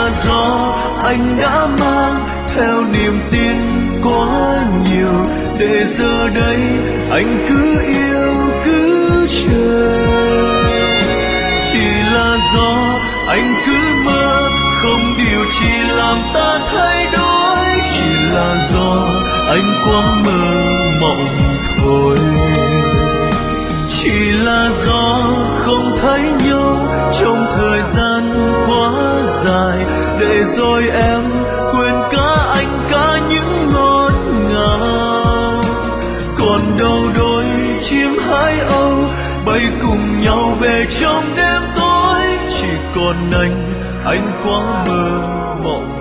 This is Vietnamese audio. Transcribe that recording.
là do anh đã mang theo niềm tin quá nhiều, để giờ đây anh cứ yêu cứ chờ. Chỉ là do anh cứ mơ không điều chi làm ta thay đổi, chỉ là do anh quá mơ mộng thôi. Chỉ là do không thấy nhau trong thời gian quá dài, để rồi em quên cả anh, cả những ngọt ngào. Còn đâu đôi chim hải âu bay cùng nhau về trong đêm tối, chỉ còn anh quá mơ mộng.